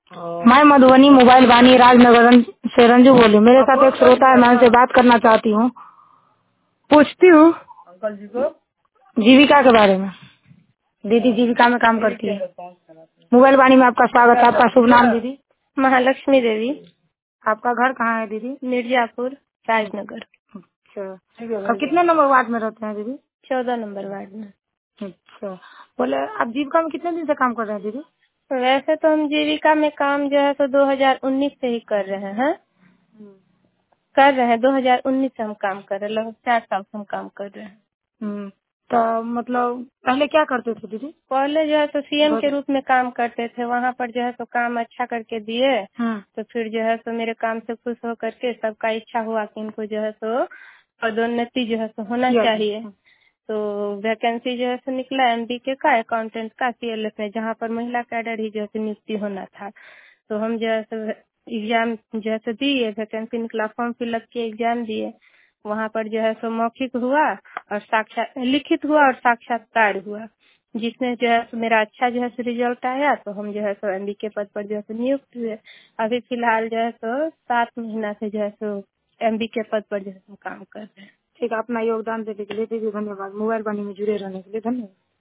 मैं मधुबनी मोबाइल वाणी राजनगर से रंजू बोली। मेरे साथ एक श्रोता है, मैं उनसे बात करना चाहती हूँ, पूछती हूँ जीविका के बारे में। दीदी जीविका में काम करती है। मोबाइल वाणी में आपका स्वागत है। आपका शुभ नाम दीदी? महालक्ष्मी देवी, आपका घर कहाँ है दीदी? मिर्जापुर, राजनगर। अच्छा, और कितने नंबर वार्ड में रहते हैं दीदी? 14 नंबर वार्ड में। अच्छा, बोले आप जीविका में कितने दिन से काम कर रहे हैं दीदी? वैसे तो हम जीविका में काम जो है तो 2019 से ही कर रहे हैं। 2019 से हम काम कर रहे हैं, लगभग 4 साल से हम काम कर रहे हैं। तो मतलब पहले क्या करते थे दीदी? पहले जो है तो सीएम के रूप में काम करते थे। वहाँ पर जो है तो काम अच्छा करके दिए, तो फिर जो है तो मेरे काम से खुश हो करके सबका इच्छा हुआ कि इनको जो है तो पदोन्नति जो है तो होना चाहिए। तो वैकेंसी जो है तो निकला एमबीके का, अकाउंटेंट का, सीएलएफ में, जहाँ पर महिला कैडर ही जो है तो नियुक्ति होना था। तो हम जो है तो एग्जाम जो है तो दिए, वैकेंसी निकला, फॉर्म फिलअप किए, एग्जाम दिए। वहाँ पर जो है सो मौखिक हुआ और लिखित हुआ और साक्षात्कार हुआ, जिसमें जो है सो मेरा अच्छा जो है सो रिजल्ट आया, तो हम जो है सो एमबीके पद पर जो है सो नियुक्त हुए। अभी फिलहाल जो है सो 7 महीना से जो है सो एमबीके पद पर जो है सो काम कर रहे हैं। ठीक है, अपना योगदान देने के लिए दीदी धन्यवाद। मोबाइल वाणी में जुड़े रहने के लिए धन्यवाद।